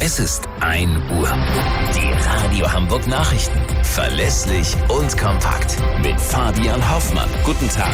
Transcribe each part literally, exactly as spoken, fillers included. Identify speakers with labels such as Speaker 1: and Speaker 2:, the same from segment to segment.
Speaker 1: Es ist ein Uhr. Die Radio Hamburg Nachrichten. Verlässlich und kompakt. Mit Fabian Hoffmann. Guten Tag.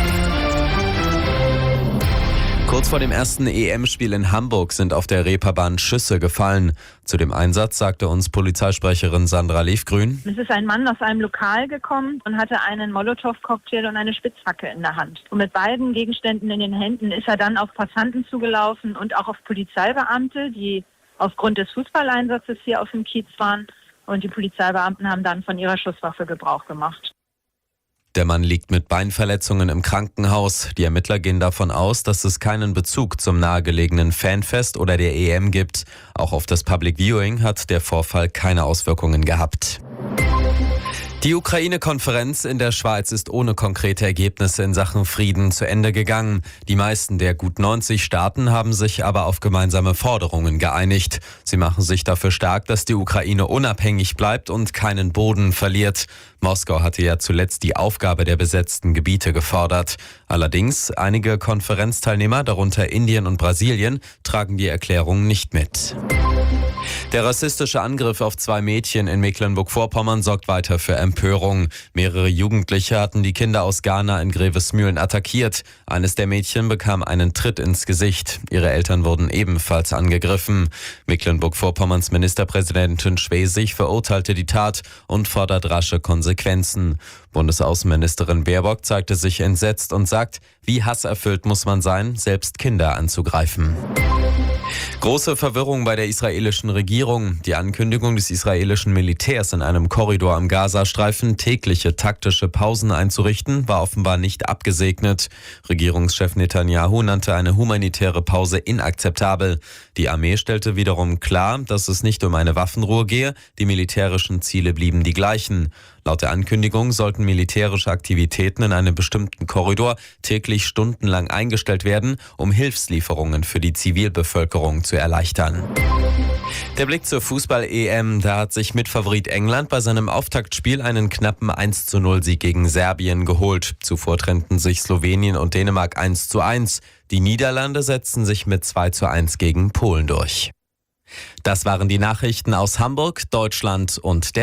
Speaker 2: Kurz vor dem ersten E M-Spiel in Hamburg sind auf der Reeperbahn Schüsse gefallen. Zu dem Einsatz sagte uns Polizeisprecherin Sandra Liefgrün:
Speaker 3: Es ist ein Mann aus einem Lokal gekommen und hatte einen Molotow-Cocktail und eine Spitzhacke in der Hand. Und mit beiden Gegenständen in den Händen ist er dann auf Passanten zugelaufen und auch auf Polizeibeamte, die aufgrund des Fußballeinsatzes hier auf dem Kiez waren. Und die Polizeibeamten haben dann von ihrer Schusswaffe Gebrauch gemacht.
Speaker 2: Der Mann liegt mit Beinverletzungen im Krankenhaus. Die Ermittler gehen davon aus, dass es keinen Bezug zum nahegelegenen Fanfest oder der E M gibt. Auch auf das Public Viewing hat der Vorfall keine Auswirkungen gehabt. Die Ukraine-Konferenz in der Schweiz ist ohne konkrete Ergebnisse in Sachen Frieden zu Ende gegangen. Die meisten der gut neunzig Staaten haben sich aber auf gemeinsame Forderungen geeinigt. Sie machen sich dafür stark, dass die Ukraine unabhängig bleibt und keinen Boden verliert. Moskau hatte ja zuletzt die Aufgabe der besetzten Gebiete gefordert. Allerdings, einige Konferenzteilnehmer, darunter Indien und Brasilien, tragen die Erklärung nicht mit. Der rassistische Angriff auf zwei Mädchen in Mecklenburg-Vorpommern sorgt weiter für Empörung. Mehrere Jugendliche hatten die Kinder aus Ghana in Grevesmühlen attackiert. Eines der Mädchen bekam einen Tritt ins Gesicht. Ihre Eltern wurden ebenfalls angegriffen. Mecklenburg-Vorpommerns Ministerpräsidentin Schwesig verurteilte die Tat und fordert rasche Konsequenzen. Bundesaußenministerin Baerbock zeigte sich entsetzt und sagt, wie hasserfüllt muss man sein, selbst Kinder anzugreifen. Große Verwirrung bei der israelischen Regierung. Die Ankündigung des israelischen Militärs in einem Korridor am Gazastreifen, tägliche taktische Pausen einzurichten, war offenbar nicht abgesegnet. Regierungschef Netanyahu nannte eine humanitäre Pause inakzeptabel. Die Armee stellte wiederum klar, dass es nicht um eine Waffenruhe gehe, die militärischen Ziele blieben die gleichen. Laut der Ankündigung sollten militärische Aktivitäten in einem bestimmten Korridor täglich stundenlang eingestellt werden, um Hilfslieferungen für die Zivilbevölkerung zu erleichtern. Der Blick zur Fußball-E M, da hat sich Mitfavorit England bei seinem Auftaktspiel einen knappen eins zu null Sieg gegen Serbien geholt. Zuvor trennten sich Slowenien und Dänemark eins zu eins. Die Niederlande setzten sich mit zwei zu eins gegen Polen durch. Das waren die Nachrichten aus Hamburg, Deutschland und der